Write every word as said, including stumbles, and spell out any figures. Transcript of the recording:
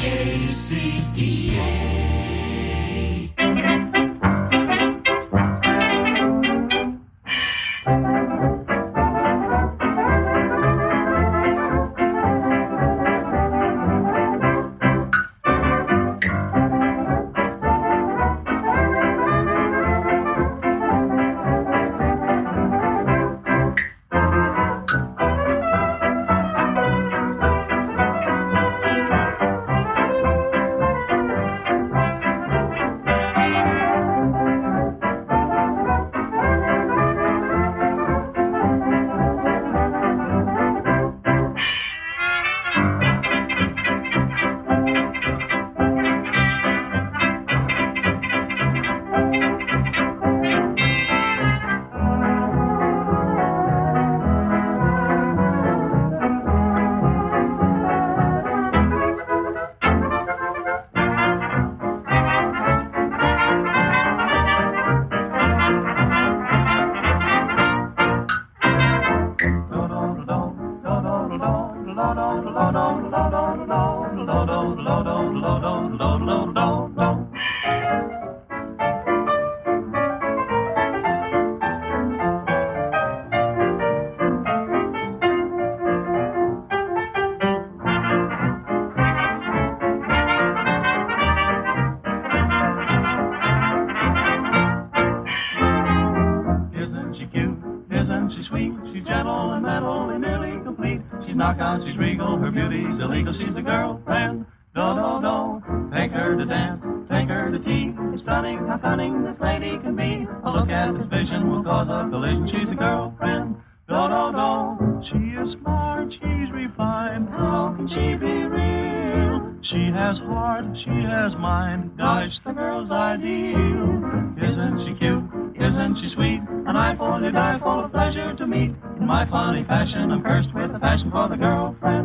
A C E A. Knockout, she's regal, her beauty's illegal, she's a girlfriend. Do, do, do, take her to dance, take her to tea. It's stunning how cunning this lady can be. A look at this vision will cause a collision, she's a girlfriend. Do, do, do, she is smart, she's refined, how can she be real? She has heart, she has mind, gosh, the girl's ideal. Isn't she cute? Isn't she sweet? An eye for to die, full of pleasure to meet. In my funny fashion, I'm cursed with a passion for the girlfriend.